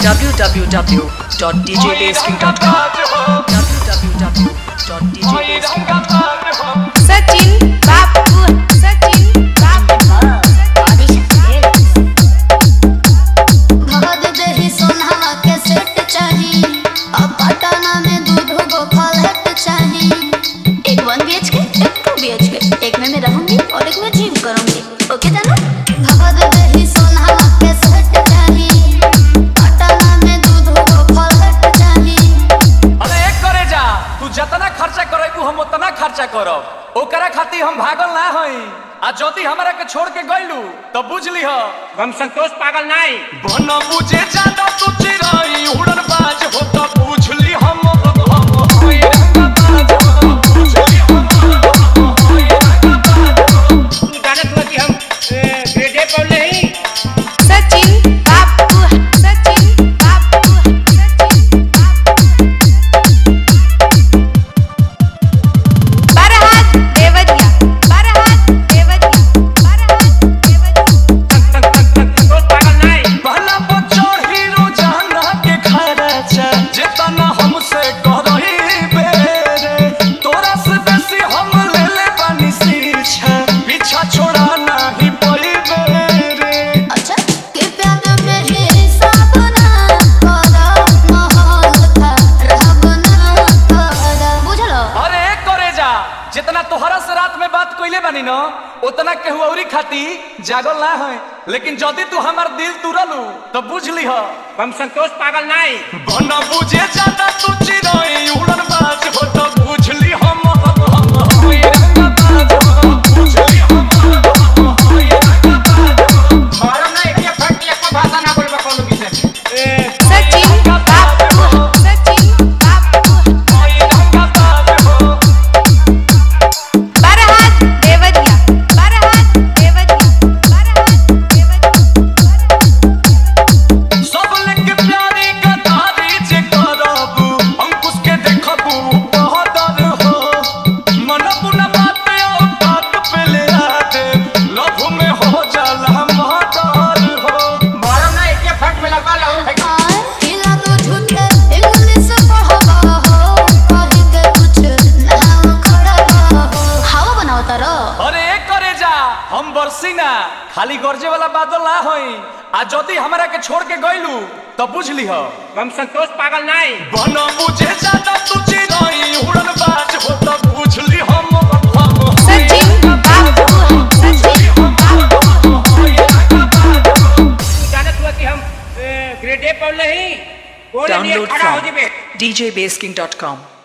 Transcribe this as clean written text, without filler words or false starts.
www.djbasking.com www.djbasking.com Sachin बाबू भगत दही सोनावा के सेट चाही अब पटना में दूध गो फ्लैट चाही एक 1 BHK एक 2 BHK एक में मैं रहूंगी और एक में जिम करूंगी ओके जानो भगत दही सोनावा के सेट चाही पटना में दूध गो फ्लैट चाही अरे एक करे जा तू जितना खर्चा करेबू हम उतना खर्चा करब ओकरा खातिर हम भागल ना हई आ जदी हमरा के छोड़ के गइलू तो बुझली ह हम संतोष पागल नहीं बन बुझे ज्यादा तू चिराई उड़न बाज हो तो बुझली हम होई रंगबाज हो, बुझली हम होई रंगबाज हो। तू जाने तू कि हम ग्रेड ए पढ़ नहीं सचिन बाबू बरहात देवरिया संतोष पागल नहीं पहला बच्चों हीरो जाना के खर्चा जितना हमसे करही बेरे तोरा से बेसी हम ले ले बानी शिक्षा पीछा छोड़ा नहीं पड़ी बेरे अच्छा के प्यार में हिसाब ना करा माहौल था रब ना करा बुझलो अरे एक करे जा जितना तोहरा से रात में बात कइले बानी न उतना केहू औरी खाती जागल ना है लेकिन जदी तू हमार दिल तुरलू तो बुझली ह हम संतोष पागल नहीं बना बुझे ज्यादा तू चिराई उड़न बाज हो तो बुझली हम होई रंगबाज हो, बुझली हम होई रंगबाज हो। मारो ना एक फट एक भाषा ना बोलबा कोनो विषय सचिन बाबू होई रंगबाज हो। बरहात देवरिया सब लेके प्यारी गदारी जे करबू अंकुश के देखबू बहदर हो मन पुना बात बात पे ले आते लव में हो जाला महदर हो मारो ना एक फट में लगा लाऊं हिला तो झूठे इंग्लिश पढ़वा हो कहीं के कुछ नाम खड़वा हो हवा बनाओ तारो अरे एक करे जा हम बरसी ना खाली गरजे वाला बादल ना होई आ जदी हमरा के छोड़ के गइलू तो बुझली ह हम संतोष पागल नहीं बन बुझे ज्यादा तू चिराई उड़न बाज हो तो बुझली हम सचिन बाबू होई रंगबाज हो। तू जाने तू कि हम ग्रेड ए पढ़ नहीं बोले लिए Download खड़ा हो from जिबे djbasking.com